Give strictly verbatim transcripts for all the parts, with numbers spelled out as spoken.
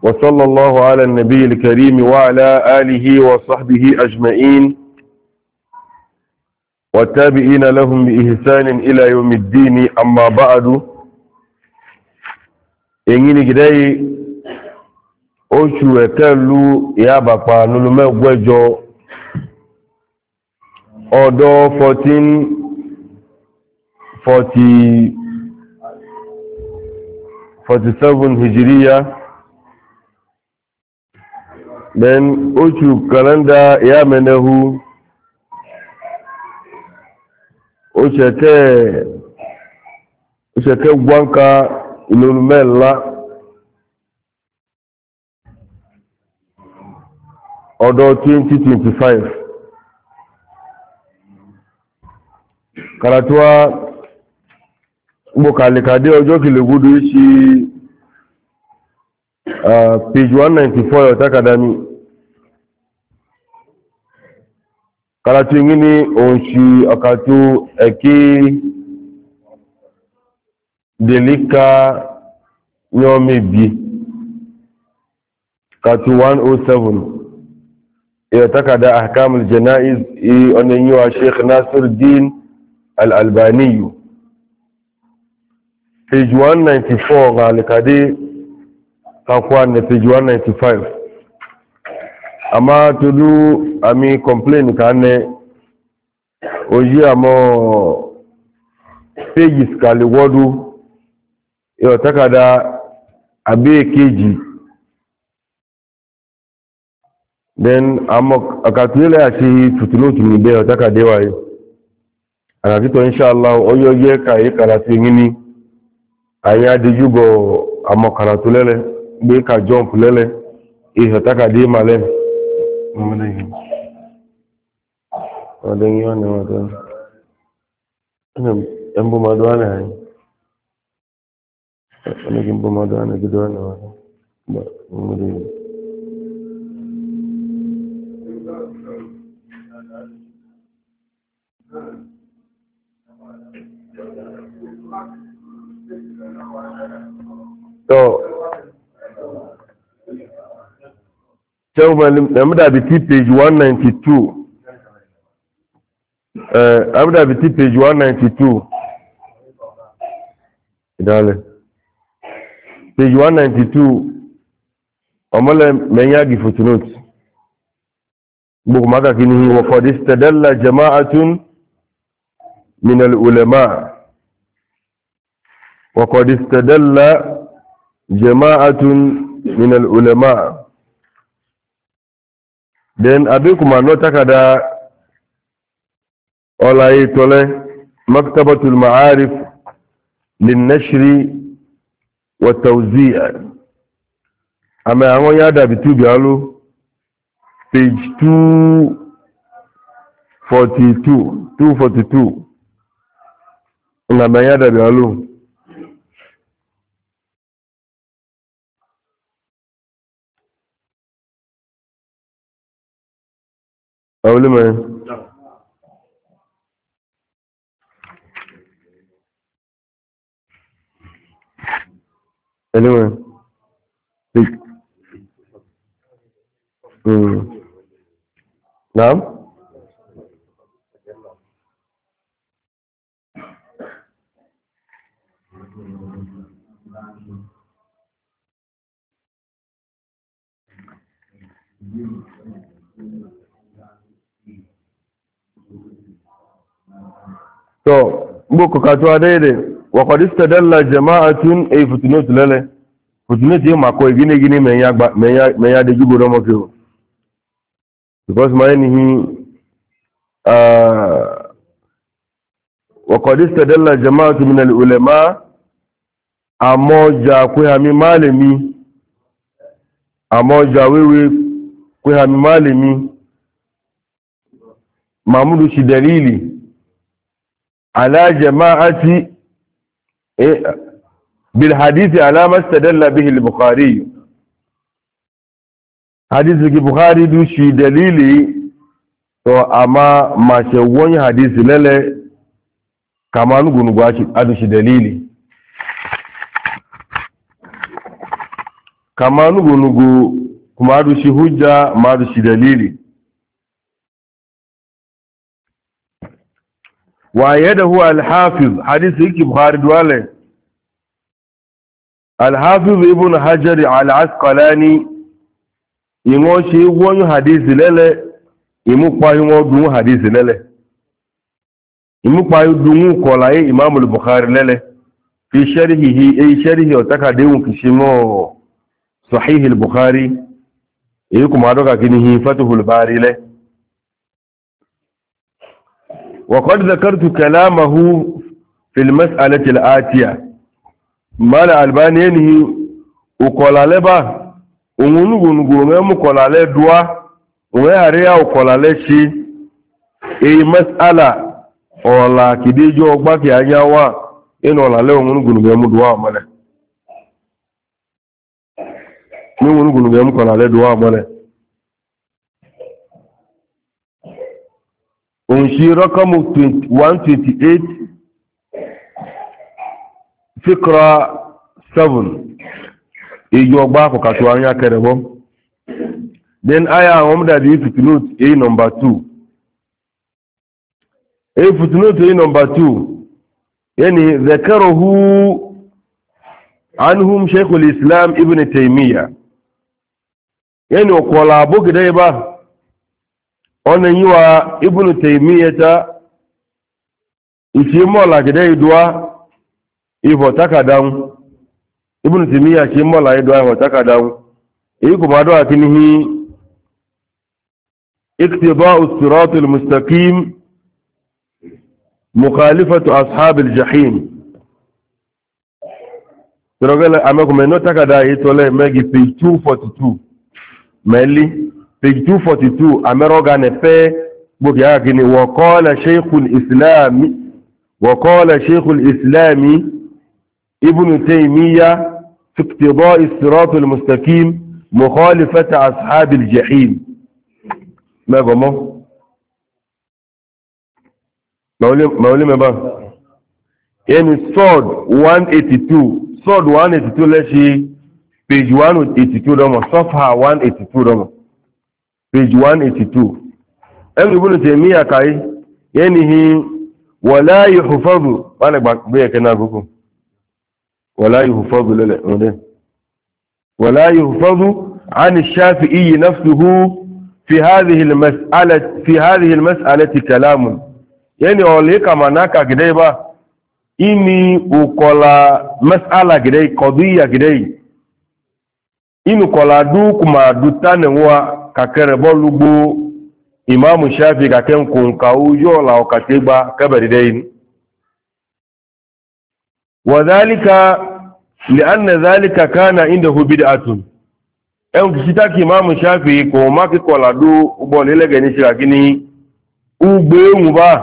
وصلى الله على النبي الكريم وعلى آله وصحبه أجمعين والتابعين لهم بإحسان إلى يوم الدين. أما بعد إنني كداي أوشو يكالو يابقى نلمي وجو أودو fourteen forty forty-seven Hijriya. Then ochu kalenda ya menehu ocheke ocheke gwanka ilolumela odo twenty twenty-five karatwa mbokalikade ojo kilegudu ishi uh, page one ninety-four ya takadami karatu ingini onshi akatu eki delika nyomebi katu one oh seven ya takada ahkam al-janaiz i onenyo Sheikh Nasiruddin al-Albani page one ninety-four galikade kakwa ne page one ninety-five ama tudu ami complain kane oji amo pages kali wodu yo takada abe keji then amo akatule ati tutunutu ni be takade wayo anabito inshallah oyo ye kai karatu ngini aya dijugo amo karatu lele be ka jump lele e takade male Mmadụ ọ dị ihe ọ na-enweta ana mbụ mmadụ a na-anyị anaghị mbụ mmadụ a na-egido ọ na-enweta mmadụ ihe so Abuda Biti page one ninety-two. Uh, Abuda Biti page one ninety-two. Idale. Page one ninety-two. Omole menyagi footnote. Buku maka kini wa qad istadalla jama'atun min al-ulama. Wa qad istadalla jama'atun min al-ulama. Then abikuma no takada olai tole maktabatul ma'arif lin-nashri wa tawzi' ama awon yada bitu bialu page two forty-two two forty-two ngama yada bialu Awli man. Anyway. Big. Hmm. Naam? So, mbuku katwa dede waqad istadalla jama'atun ay futnut lale futnut yema ko gine gine menya menya menya de jugo domo ko because mayni hi ah waqad istadalla jama'atun min al-ulama amoja ku hami malami amoja wewe ku hami malami mamudu shi dalili على جماعة بالحديث على ما استدل به البخاري حديث البخاري دو شي دليلي تو اما ما شووني حديث لله كما نغنو غاشي ادو شي دليلي kama nugu nugu kuma adu shi hujja ma adu shi dalili wa yadahu al-hafiz hadith yake bukhari duwale al-hafiz ibn hajar al-asqalani ingo shi wonu hadith lele imu pa ingo dun hadith lele imu pa dun ko laye imam al-bukhari lele fi sharhihi ay sharhi wa takadun kishimo sahih al-bukhari yikum adoka kinihi fathul bari le وقد ذكرت كلامه في المسألة الآتية ما الألباني ينهي وقال لبا ونغنغو نغو وقال لدوا ويهريا وقال لشي اي مسألة ولا كديجو وقباكي أنياوا إنو لا لو ونغنغو نغو دوا مالا ونغنغو نغو وقال لدوا مالا ونشي رقم مئة وواحد وثمانين فكرة سبعة يجوا باكو كاتوانيا كربو then aya omda di footnote a number two a footnote a number two يعني ذكره عنهم شيخ الإسلام ابن تيمية يعني وقال أبوك دايبا ọ̀nà yíwa ibùnù tèmíyẹta ìṣẹ́mọ́lá gẹ̀dẹ́ ìdúwá ìfọ̀ tákàdáhùn ibùnù tèmíyà ṣẹ́mọ́lá ìdúwá ìfọ̀ tákàdáhùn èyí kò máa dọ́wà kí ní hí iktiba'u as-siratil mustaqim mukhalifatu ashabil jahim tọ́rọgẹ́lẹ̀ amẹ́kùnmẹ́ tákàdá èyí tọ́lẹ̀ mẹ́gì page two forty-two mẹ́lí page two forty-two ameroga nefe boki yake ni waqala shaykhul islam waqala shaykhul islam ibn taymiyyah fi iqtida'i as-sirat al-mustaqim mukhalafata ashab al-jahim ma gomo mawli mawli maba yani sword one eighty-two sword one eighty-two leshi page one eighty-two domo safha one eighty-two domo page one eighty-two ẹgbẹ̀ ibùn tèmíyà káyí yẹnihi wọ̀lá yuhfazu wọ́n lẹ́gbà gbé ẹ̀kẹ́ náà gúkú wọ̀lá yuhfazu lẹ́lẹ̀ ọdẹ́ wọ̀lá yuhfazu عن الشافعي نفسه في هذه المسألة في هذه المسألة كلام يعني أوليك مناك كديبا إني وقلا مسألة كدي قضية كدي إني قلا دوك ما دوتان هو kakere bolu gbo imamu shafi kaken kun kawo yola o kateba kabari dayin wadhalika lianna dhalika kana indahu bid'atun en kisitaki imamu shafi ko maki kola du ubo lelege ni shirakini ugbeun ba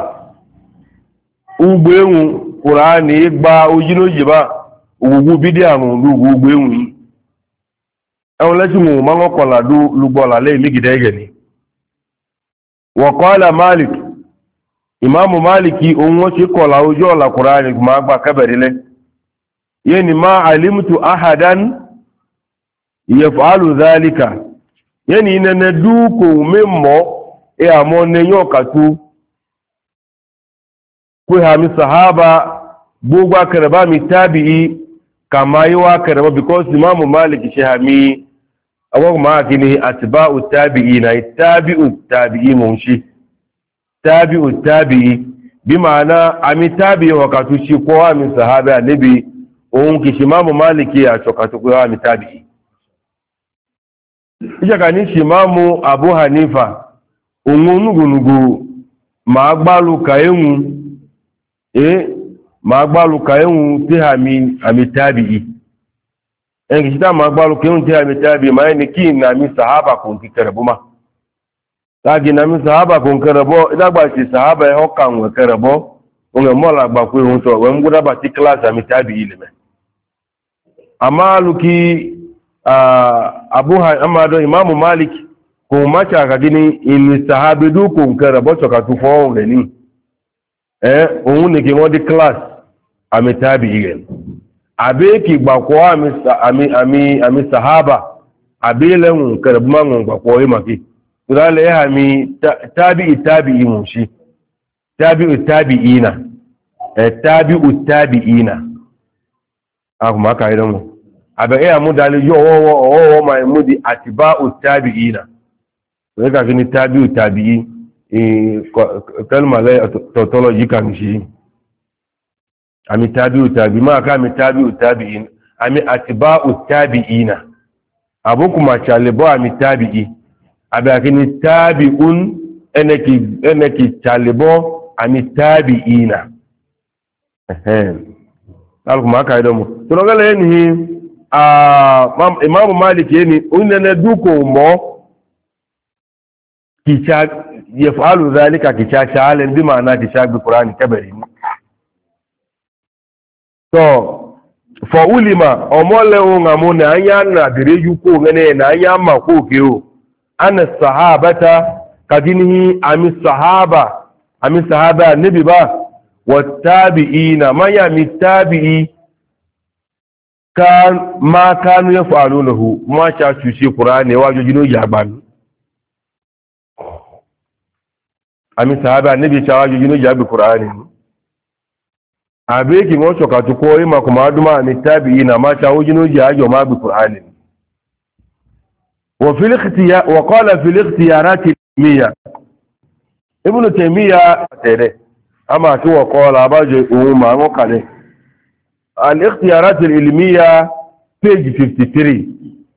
ugbeun qur'ani gba ojinoji ba ugugu bid'a mu lu ugbeun ẹwọ́n lẹ́sí mú ma wọ́n kọ̀lá lúgbọ́lá lé ìlígidẹ́ ẹgẹ̀ ni wọ̀kọ́lá malik imamu maliki ohun wọ́n ṣe kọ̀lá ojú ọ̀lá kùránì ma gbà kẹbẹ̀rẹ̀lẹ́ yẹ́ ni ma alimutu ahadan yẹfàálù zálika yẹ́ ni inẹnẹ dúkò mẹ́mọ́ ẹ àmọ́ nẹyàn kàtú pé hàmì sahaba gbogbo akẹrẹbá mi tábìí kàmá yíwá kẹrẹbá because imamu maliki ṣe hàmì àwọn máa kí ni àtìbáù tábìí na tábìí tábìí mọ̀ ṣe tábìí tábìí bí máa ná àmì tábìí ọkàtù sí kọ́ àmì sàhábẹ́ àníbi ohun kì ṣe máa mọ̀ máàlìkì àṣọkàtù kọ́ àmì tábìí ìṣẹ́kà ní ṣe máa mú Abu Hanifa ohun onúgbùnùgbù máa gbálù kàéhùn eh máa gbálù kàéhùn tí àmì tábìí ẹnkì síta ma gbárù kí ń tí a mẹ́ta bí ma ẹni kí ní àmì sàhábà kò ń kí kẹrẹ̀bọ́ ma láàgì ní àmì sàhábà kò ń kẹrẹ̀bọ́ ìdágbà sí sàhábà ẹ̀họ́ ka ń kẹrẹ̀bọ́ òun mọ́lá àgbà pé òun sọ wọ́n gbọ́dábà sí kíláàsì àmì tábì ilẹ̀ mẹ́ àmá lùkí àbúhà amadọ́ ìmáàmù Malik kò má ṣàkàgí ní ìní sàhábà kò ń kẹrẹ̀bọ́ ṣọ̀kàtù fọ́ rẹ̀ ní ẹ̀ òun ní kí wọ́n dé kíláàsì àmì tábì ilẹ̀ abeki gbakwo ami ami ami ami sahaba abele mun karabuma mun gbakwo imaki dole ya mi tabi'i tabi'i mun shi tabi'u tabi'ina eh tabi'u tabi'ina akuma ka idan mu abe ya mu dali yo wo wo wo mai mudi atiba'u tabi'ina sai ka gani tabi'u tabi'i eh kalma la tautology kan shi ami tabi'u tabi ma ka mi tabi'u tabi'in ami atiba'u tabi'ina abu kuma chalibo ami tabi'i abi akini tabi'un eneki eneki chalibo ami tabi'ina eh al kuma ka ido mu to gale ni ah imam malik yeni unne duko mo kicha yafalu zalika kicha chalen bi ma'ana kicha bi qur'ani kabari so for ulima omole ngamu na anya na direju ko ngene na anya ma ko ke o ana sahabata kadinihi ami sahaba ami sahaba nabi ba wattabi'ina ma ya mitabi'i kan ma kanu yafalunahu ma cha chushi qur'ani wajo jino yagban ami sahaba nabi cha wajo jino yagbi qur'ani abeki ngo choka tuko ima kuma aduma ni tabi'ina ma cha wujinu jajo ma bi qur'anin wa fil ikhtiyar wa qala fil ikhtiyarat al-ilmiyya ibn taymiya tere ama ki wa qala baje umma ngo kale al ikhtiyarat al-ilmiyya page fifty-three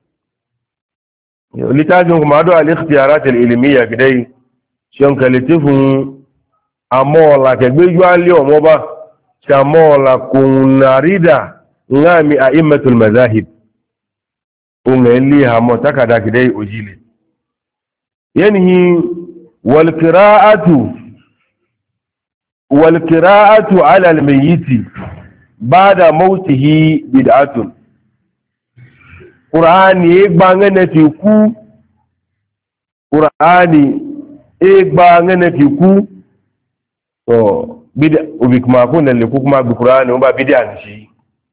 litajo kuma ado al ikhtiyarat al-ilmiyya gidai shon kalitifun amola kegbeju ali omo ba shamola kunarida ngami a'immatul mazahib ungeli hamo takada kidai ujile yanhi wal qira'atu wal qira'atu 'ala al mayyit ba'da mautihi bid'atun qur'ani gbangene ti ku qur'ani e gbangene ti ku so bid'a ubikma kuna le kuma bi qur'ani ba bid'a shi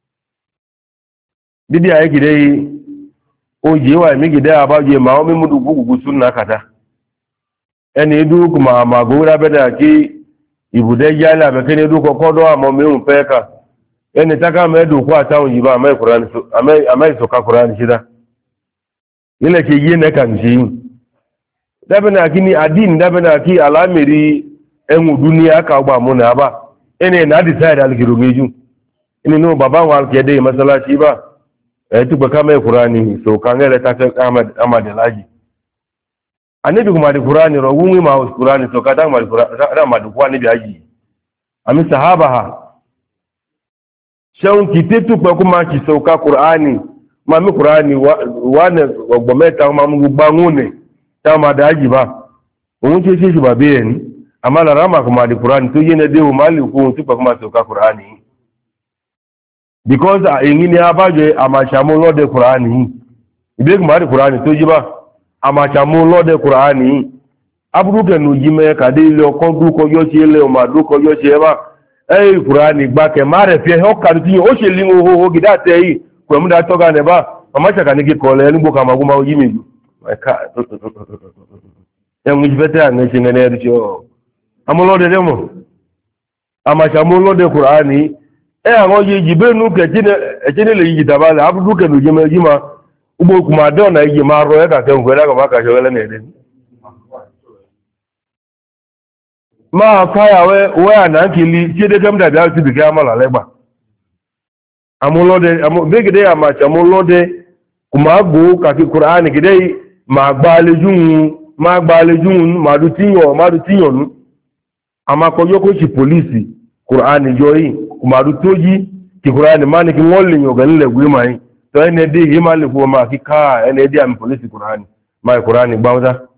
bid'a yake dai o je wa mi gida ba je ma o mi mudu gugu sunna kata eni du kuma ma gora beda ki ibude yala be kene du ko kodo amo mi un peka eni taka me du ko ata un yiba mai qur'ani so amai amai so ka qur'ani shida ile ke yene kan shi dabena kini adin dabena ki alamiri enwu duniya ka gba mu na ba ene na decide alkirumeju ene no baba wa alkede masalaci ba eh tuba kama qur'ani so kan ele ta Ahmad Ahmad Laji anabi kuma da qur'ani rawun ma qur'ani so ka ta ma qur'ani ma da qur'ani bi aji ami sahaba ha shawun kitetu pa kuma ki so ka qur'ani ma mi qur'ani wa ne ogbo meta ma mu gbangune ta ma da aji ba ohun ti se ba be ni amala rama kuma di Qur'an to yene de o mali ko tu pa kuma so ka Qur'ani because a ngini abaje amashamu lo de Qur'ani ibe kuma di Qur'ani to jiba amashamu lo de Qur'ani aburu ke nu jime ka de ile okon du ko yo se le o ma du ko yo se ba eh Qur'ani gba ke mare fi ho ka ti o se li ho ho gida te yi ko mu da to ga ne ba amasha ka ni ki ko le ni gbo ka ma guma o yimi ka en mu jibete an ne se ne ri jo amulode demo amasha mulode qur'ani e awon yi jibenu ke jine e jine le yi dabale abudu ke nu jima jima ubo kuma do na yi ma ro e ka ke ngwela ka maka jowele ne de ma faya we we anankili jide dem da da ti bi ga mala legba amulode amu begide amasha mulode kuma go ka ki qur'ani gide ma gbalejun ma gbalejun ma du tiyo ma du tiyo nu ama ko yoko ci police qur'ani joyi kuma du toji ki qur'ani mani ki ngolli nyo galle gwi mai to ene di himali ko ma ki ka ene di am police qur'ani mai qur'ani bawda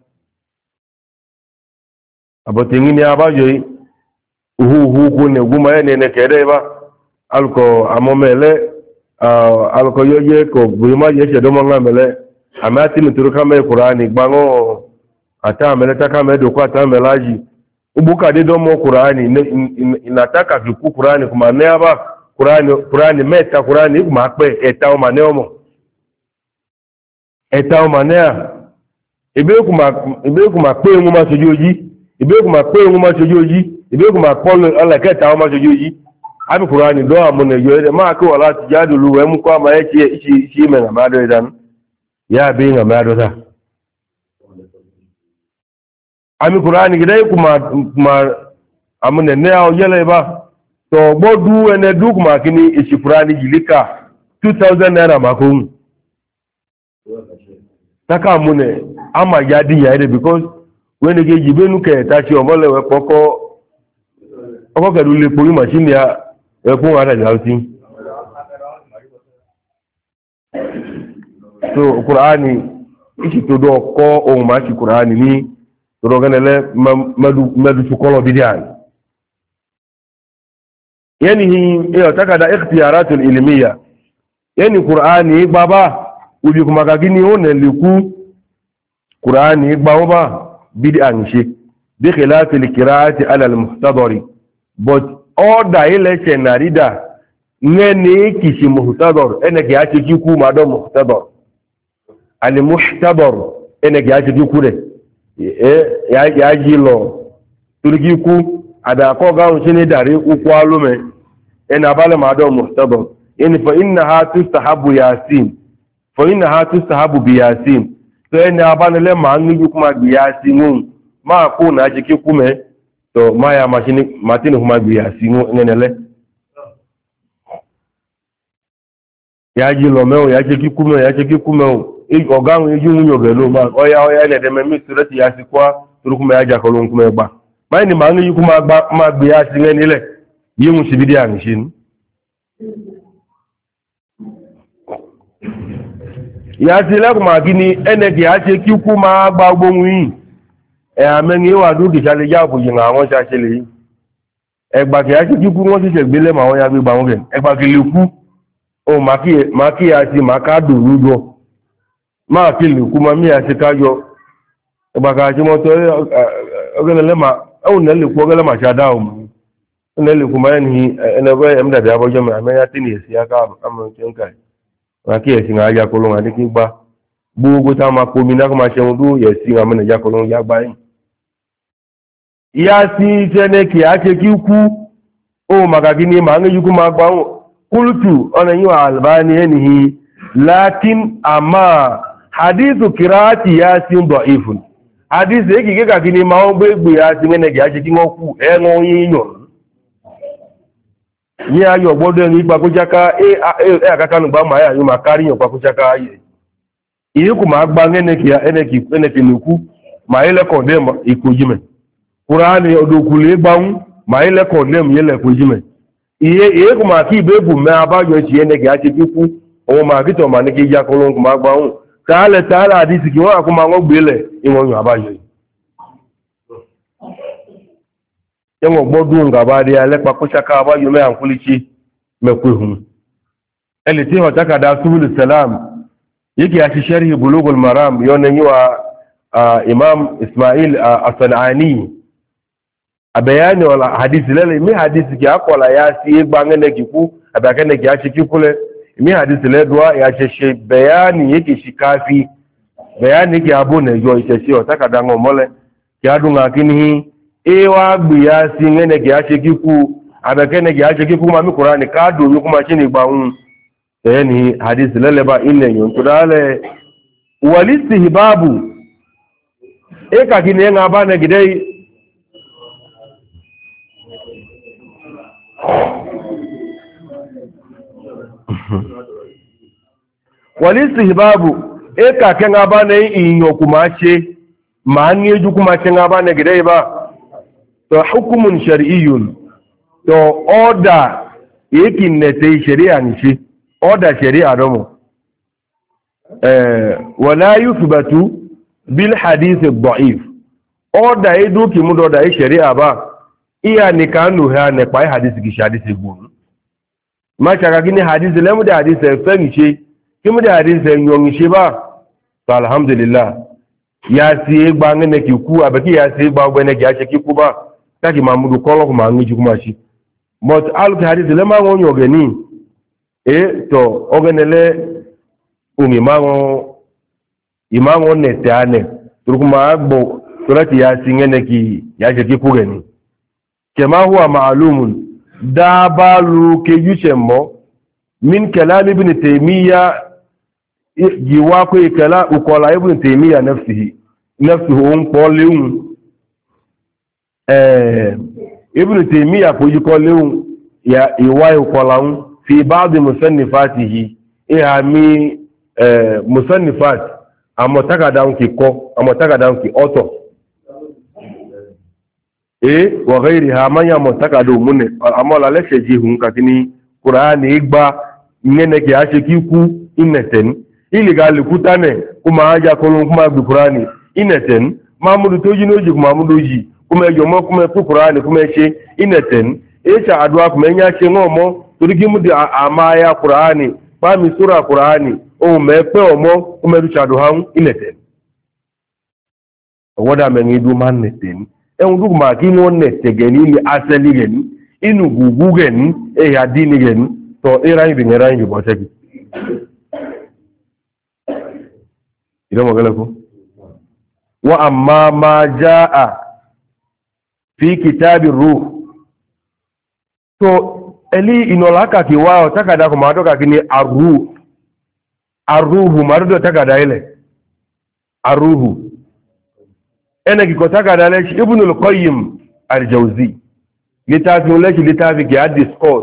abote ngini aba joyi uhu uhu ko ne guma ene ne kede ba alko amomele alko yoye ko gwi ma ye shedo mo ngamele amati muturu kama qur'ani gbango ata amele takame do ko ata melaji ubuka de domo Qur'ani inataka viku Qur'ani kuma ne aba Qur'ani Qur'ani mẹ́ta Qur'ani ma pe eta o ma ne omo eta o ma ne a ebe ku ma ebe ku ma pe mu ma soju oji ebe ku ma pe mu ma soju oji ebe ku ma polo ala keta o ma soju oji abi Qur'ani do amu ne yo de ma ko wala tijadulu we mu ko ma e chi chi chi me na ma do dan ya be nga ma do ta ami Qur'ani gidai kuma kuma amune ne awo yele ba to gbodu ene du kuma kini isi Qur'ani jilika two thousand naira makun taka amune ama jadi ya ide because when ge jibenu ke ta chi omole we poko oko ke du le pori machine ya e fun ara ja uti so Qur'ani isi to do ko o ma si Qur'ani ni roganele madu madu sukolo bidian yani hiyo takada ikhtiyarat ilmiya yani Qur'ani baba ubi kuma kagini one liku Qur'ani baba bidian shi bi khilaf alqira'ati ala almuhtadari but order ile chenarida ngeni kishi muhtadar ene ki achi kiku mado muhtadar al muhtadar ene ki achi kiku de ya ya jilo turki ku ada ko ga un shine dare ku kwalume ina bala ma do muhtadar in fa innaha tustahabu yasin fa innaha tustahabu bi yasin to ina bala le ma ngi kuma bi yasin ma ko na jiki kume to ma ya machine matini kuma bi yasin ngenele ya jilo me ya jiki kume ya jiki kume ọ̀gá àwọn ejú ń yọ̀gẹ̀ ló máa ọya ọya ilẹ̀ ẹ̀dẹ̀mẹ̀ mí sí rẹ́tì yá sí kwá torúkúnmẹ̀ ajá kọlọ́nkúnmẹ̀ ẹgbà máa ní máa ń yíkú máa gbé yá sí rẹ́ nílẹ̀ yíò mú sí bí dí àrùn ṣe ní ìyá sí lẹ́kùn máa kí ni ẹnẹ̀kì á ṣe kí kú máa gba gbóhun yìí ẹ̀yà mẹ́rin wà dúkì ṣàlẹ̀ yá òfòyìn àwọn ṣàṣẹ lè yìí ẹgbà kì á ṣe kí kú wọ́n sì ṣẹ̀gbé lẹ́mọ̀ àwọn ya gbé gbà wọn kẹ̀ ẹgbà kì lè kú ó máa kí ya sí máa ká dùn rúdọ máa fi lè kú ma mí àti kájọ ìgbàkà àti mọ́tọ́ ọgẹ́lẹ́lẹ́mà ẹ̀hùn nẹ́lẹ̀ kú ọgẹ́lẹ́mà ṣe àdá òmù nẹ́lẹ̀ kú máa ní ẹnẹgbẹ́ ẹ̀mdàdì abọ́jọ́ mẹ́ àmẹ́yà tí ní èsì aká àmọ́kẹ́ǹkà ìwàkí ẹ̀sìn àájá kolóhùn àdíkí gbá gbogbo tá máa pomi náà máa ṣẹun tó yẹ̀sìn àmọ́nàjá kolóhùn yá gbá yìí ìyá sí sẹ́nẹ́kì àṣẹ kí kú ó màkàkí ní màá ń yíkú máa gbá kúlùtù ọ̀nà yíwà àlùbáni ẹnìyí lákín àmà hadithu kirati yasin da'ifun hadith yake kika kini ma o gbegbe yasin ene ge ase ki won ku e won yiyan ni ayo gbodo ni pa ko jaka e e akaka nu gba ma ya yo ma kari yan pa ko jaka aye iye ku ma gba ene ki ene ki ene ki nuku ma ile ko dem ikojime qur'ani odokule gbaun ma ile ko dem yele kojime iye iye ku ma ki bebu me abajo ti ene ge ase ki ku o ma ki to ma ni ki ja ko lo ma gbaun tààlẹ̀ tààlẹ̀ àdísì kí wọ́n àkó ma wọ́n gbélẹ̀ ìwọ̀n yóò àbáyọ̀ yìí yẹ́wọ̀n gbọ́dún ǹgàbádé alẹ́pa kó ṣaká àbáyọ̀ mẹ́ àǹkúlíkí mẹ́kúhùn ẹlì tí wọ́n takàdá subul salam yíkì a ṣe sharhi bulugul maram yọ́nà yíwa imam ismail as-san'ani a bayani wala hadisi lẹ́lẹ̀ mi hadisi kí a kọ̀la ya sí gbangẹ́nẹ̀kì kú àbẹ̀kẹ́nẹ̀kì a ṣe kíkúlẹ̀ mi hadisi ledwa ya sheshe bayani yake shikafi bayani yake abu ne yo isheshe o takada ngo mole ya dunga kini e wa gbiya si ngene ke ase kiku abekene ke ase kiku ma mi qur'ani ka do mi kuma chini gba un yani hadisi lele ba ile yon to dale walistihbabu e ka kini nga ba ne gidei walistihbabu e ka ke nga ba ne inyo kuma che ma ni eju kuma che nga ba ne gidei ba to hukumun shar'iyyun to order yake ne sai shari'a ne shi order shari'a domo eh wala yuthbatu bil hadith ad-da'if order edu ki mu do da shari'a ba iya ni kanu ha ne pa hadith ki hadith gun ma chaka gini hadith le mu da hadith fe ni she ki mu da hadith yo ni she ba to alhamdulillah ya si gba ngene ki ku abeki ya si gba gbe ne ki a se ki ku ba taki mamudu kolo ko ma ngi kuma shi but aluki hadith le ma won yo geni e to ogenele umi ma won imango nete ane turukuma agbo surati ya singene ki ya je ki kugeni kama huwa ma'lumun da balu ke yuchemmo min kalam ibn taymiya jiwa ko kala ukola ibn taymiya nafsihi nafsuhu un qawlun eh ibn taymiya ko yukolun ya iwa ukola fi ba'd musannifatihi ihami eh musannifat amotaka down ki ko amotaka down ki auto e wa ghairiha man yamotaka do munne amola lese ji hun katini qur'ani igba ngene ki ase kiku ineten illegal kutane kuma aja kolon kuma bi qur'ani ineten mamudu toji noji kuma mamudu ji kuma yomo kuma pu qur'ani kuma she ineten e cha adwa kuma nya che ngomo turigi mudi amaya qur'ani ba mi sura qur'ani o me pe omo kuma du cha do han ineten woda me ngidu man neten en du ma ki no nete geni ni asali geni inu gugu geni e ya dini geni to iran bi ngeran bi botaki ilo magala ko wa amma ma jaa fi kitabir ruh to eli inolaka ki wao takada ko madoka kini arruh arruhu marudo takada ile arruhu ene ki ko takada le ibn al-qayyim al-jawzi litafi leki litafi ki had discourse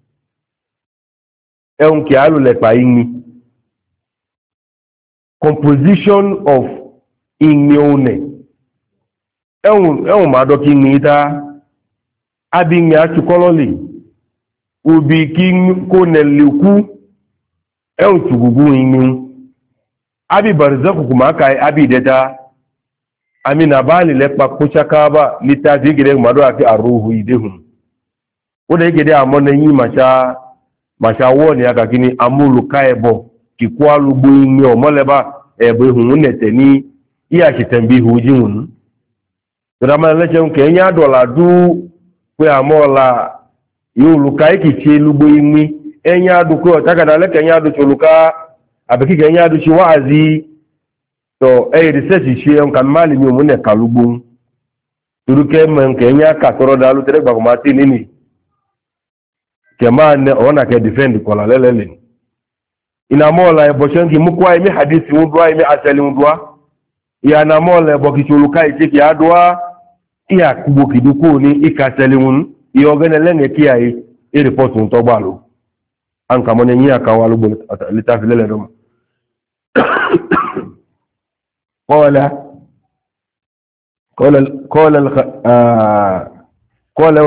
eun ki alu le pa yin composition of inmione eun eun madoki ni ta abi ni atukololi ubi kin ko neliku eun tugugu yin abi barzaku kuma kai abi deta amina bali le pa kuchakaba litafi gire mado ati aruhu idehum o de gede amone yin macha macha woni aka kini amulu kaebo kikwalu buyin yo moleba ebe hun nete ni iya kitembi hujin drama leche kenya dola du pe amola yulu kai ki che lugo yin enya du ko takada le kenya du chuluka abeki kenya du chi waazi to e research shi en kan mali mi mun ne kalugbo turuke men kenya ka toro dalu tere gba ko mati nini kema ne ona ke defend ko la lelele ina mola e boshen ki mukwa imi hadisi udwa imi asali udwa ya na mola e boki chuluka ite ki adwa iya kubo kiduko ni ikaseli un iyogene lenge ki ai e report un to gbalo an ka monye nya ka walu bo litafilele do قال قال قال قال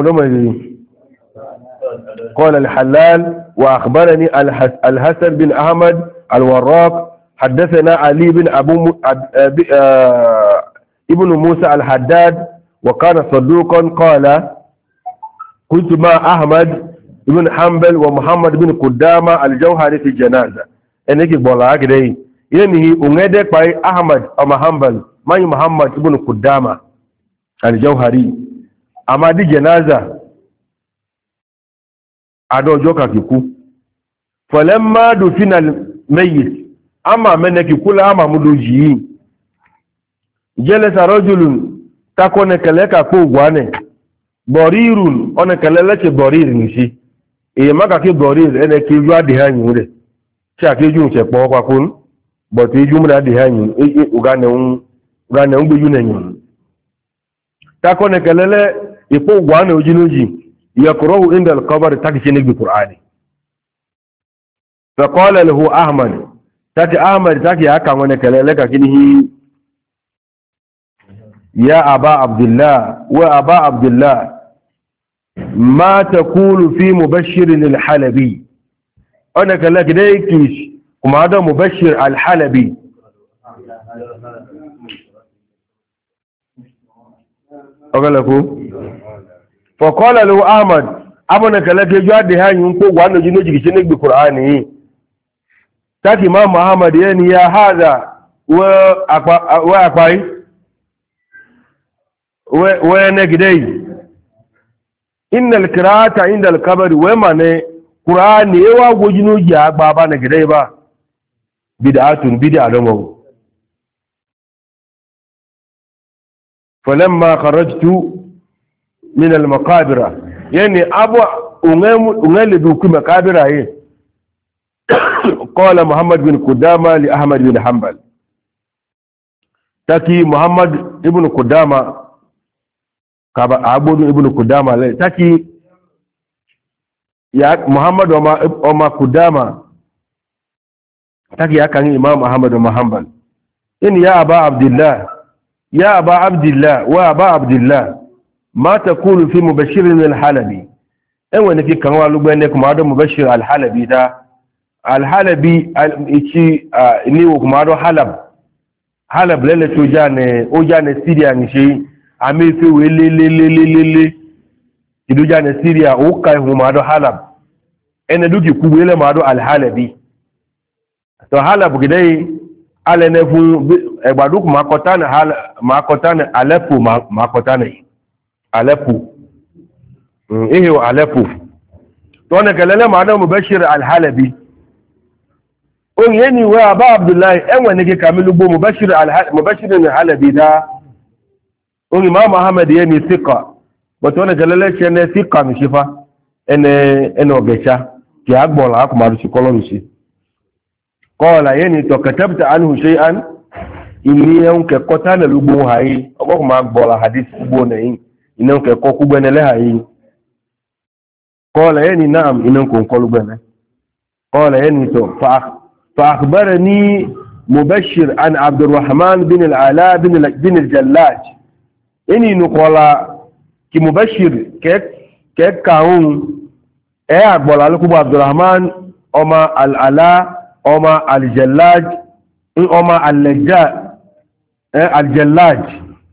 قال الحلال وأخبرني الحسن بن أحمد الوراق حدثنا علي بن أبو ابن موسى الحداد وكان صدوقا قال كنت مع أحمد بن حنبل ومحمد بن قدامة الجوهري في الجنازة انك بولا كده يعني ungede pai Ahmad ama Hanbal mani Muhammad ibn Qudama al-Jawhari amadi janaza ado joka kiku falamma dufina al-mayyit ama meneki kula ama muduji jalasa rajulun takone keleka ko gwane borirun one kelele che borir nisi e maka ki borir ene ki ju adi hanyu re cha ki ju che po kwa kun but iju mura di hanyu e ugane un ugane un gbeju nenyu takone kelele ipo gwane ojinuji yakruhu inda al-qabr takishini bi qur'ani fa qala lahu ahmad taki ahmad taki aka wona kelele ka kinihi ya aba abdullah wa aba abdullah ma taqulu fi mubashshir al-halabi ana kala kidai kish kuma hada mubashshir al-halabi ogalaku fa qala lahu ahmad abana kala ke jade hanyun ko gwanu jino jigi ne bi qur'ani taki ma muhammad yani ya hada wa akwa wa akwai wa wa ne gidai innal qira'ata inda al-qabri wa mane qur'ani ewa gojinu ya baba na gidai ba bid'atun bid'a don falamma kharajtu min al-maqabira yani abu ungel du ku maqabira yi qala muhammad bin qudama li ahmad bin hanbal taki muhammad ibn qudama kaba abudu ibn qudama le taki ya muhammad wa ma, ma qudama taki ya kan imam ahmad wa hanbal in ya aba abdullah ya aba abdullah wa aba abdullah ma taqulu fi mubashshir al-halabi en wani fi kan walu bene kuma do mubashshir al-halabi da al-halabi ichi ni wo kuma do halab halab lele to jane o jane syria ni se ami fi we le le le le le idu jane syria o kai hu ma do halab ene duki ku wele ma do al-halabi to halab gidai ale ne fu egbadu kuma kotana hal ma kotana alepo ma kotana Aleppo ihe wa Aleppo to ne kalele ma da mubashir al-halabi on yeni wa ba abdullahi en wani ke kamilu bo mubashir al mubashir al-halabi da on imam ahmad yeni thiqa but to ne kalele che ne thiqa mi shifa ene ene ogecha ki agbola akuma ru sikolo mi shi qala yeni to katabta anhu shay'an inni yanka kotana lugo hayi ogo ma agbola hadith bo ne inan ke ko ku gbene le hayi qala yani na'am inan ko ko gbene qala yani to fa fa akhbarani mubashshir an abd alrahman bin al-ala bin bin al-jallaj ini nuqala ki mubashshir ke ke kaun e agbola lu ku abd alrahman oma al-ala oma al-jallaj oma al-lajja al-jallaj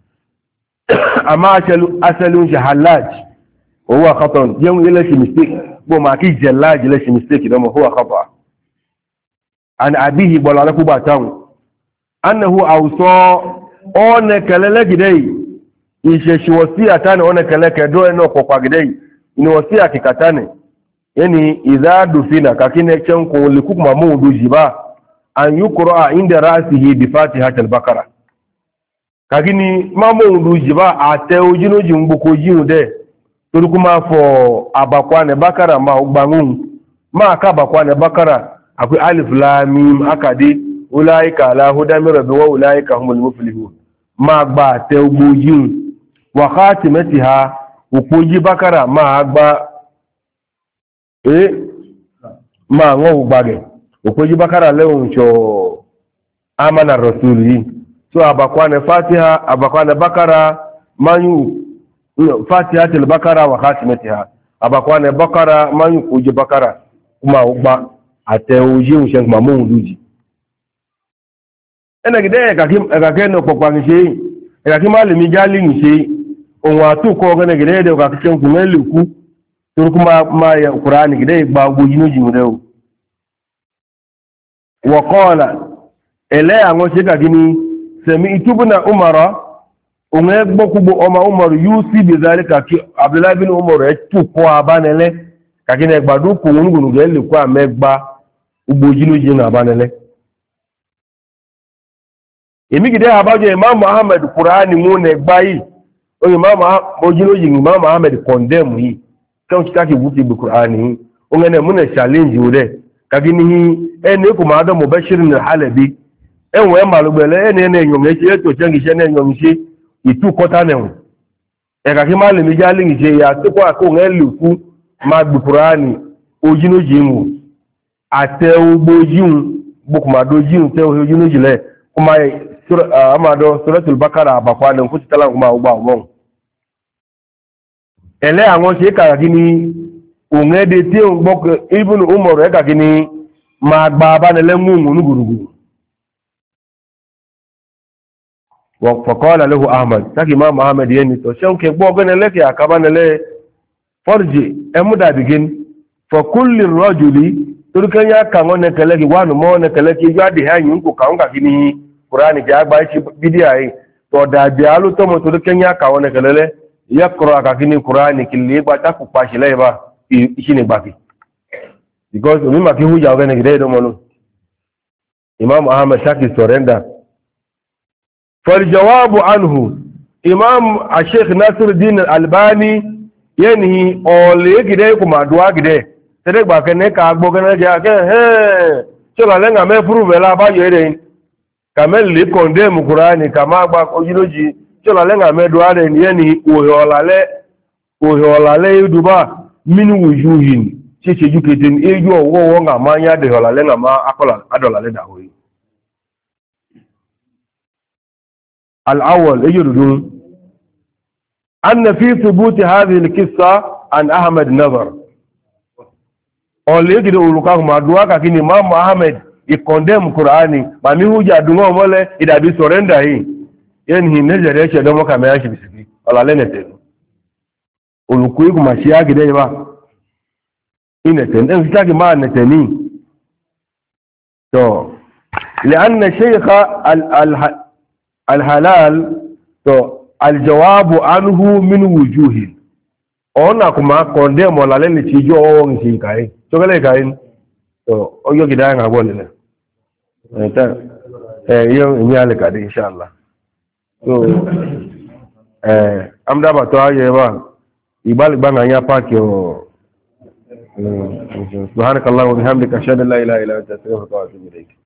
أما أسأل أسألون جهلاج وهو خطأ يوم إلى شيء مستيك بو ما كي جلاج إلى شيء مستيك لما هو خطأ عن أبيه بولا لكو باتاون أنه أوصى أونك للك دي إيش وصية تاني أونك لك دو إنه قوقا دي إنه وصية كتاني يعني إذا دفنا كاكين يكشن كون لكوك ممو دو جبا أن يقرأ عند رأسه بفاتحة البقرة kagini mamu lujiba ate ojinoji mbuko jiun de toruku ma fo abakwa ne bakara ma ogbangun ma ka abakwa ne bakara akwi alif lam mim akade ulaika la huda min rabbi wa ulaika humul muflihun ma gba ate ogbojiun wa khatimatiha upoji bakara ma gba e ma ngo gbage upoji bakara lewun cho amana rasuli so abakwane fatiha abakwane bakara manyu fatiha til bakara wa khatimatiha abakwane bakara manyu kuje bakara kuma ugba ate uji unse kuma mo nduji ena gide ka kim ka keno popa nse ka kim ale mi jali nse ohun atu ko gene gide de ka kisen ku meliku tur kuma ma ya qur'ani gide gba gbo yinuji mu de o wa qala ele awon se ka gini semi itubuna umara unge gbokubo oma umar yusi bi zalika ki abdullah bin umar e tu ko abanele kakine gbadu ko ngunu gele ko amegba ugbojinu jina abanele emi gide abajo imam muhammad qur'ani mu ne gbayi o imam ojinu yin imam muhammad condemn yi kan ki taki wuti bi qur'ani o ngene mu ne challenge ure kagini ene ko ma do mubashir al-halabi enwe malugbele ene ene nyom eche eto chengi chene nyom chi itu kota newu e ka kimale mi jali nje ya to kwa ko ngeluku magbu qur'ani ojinu jimu ate ugbojun bukuma dojun te ojinu jile kuma sura amado suratul bakara bakwa ne ku tala kuma ugba won ele awon se ka gini ongede ti o gbok ibnu umar e ka gini ma gba banele ngun nugurugu وقال له احمد تاكي امام احمد يعني تو شونك بوغن لك يا كبان له فرجي امدا بيجين فكل الرجل تركن يا كان كلك وان مو كلك يادي هاني كو كان كني قران جا با شي بيديا اي تو دا بيالو تو مو تركن يا كان كلله yaqra akakini qur'ani kille ba ta ku pashi lai ba shine baki because mi ma ki huja ga ne gidai do monu imam ahmad shaki surrender fal jawab anhu imam al-sheikh nasiruddin al-albani yanhi ole gidai kuma duwa gidai sai ba kan ne ka gbo gan ja ke he chola le nga me prove la ba yere kamel li condemn qur'ani kama gba ojiloji chola le nga me duwa re ni yani oholale oholale duba min wujuhin chiche juketin eju owo wo nga ma nya de holale nga ma akola adola le dawo al-awwal ejudu anna fi thubut hadhihi al-qissa an ahmad nazar ole gide uluka ma duwa ka kini imam ahmed i condemn qur'ani ma mi huja dungo mole idabi surrender hi yen hi ne jere che do mo ka me yashi bisiki ola le nete uluku ku ma shi agide ba inete en fitaki ma nete ni to لان شيخ الحلال تو الجواب عنه من وجوه ona kuma condemn ola le ni tijo o ngi kai to gele kai to oyo gida nga bo le ta eh yo ni ale ka de inshallah so eh amda ba to aye ba ibal ba nga ya pa ki o subhanakallah wa bihamdika ashhadu an la ilaha illa anta astaghfiruka wa atubu ilayk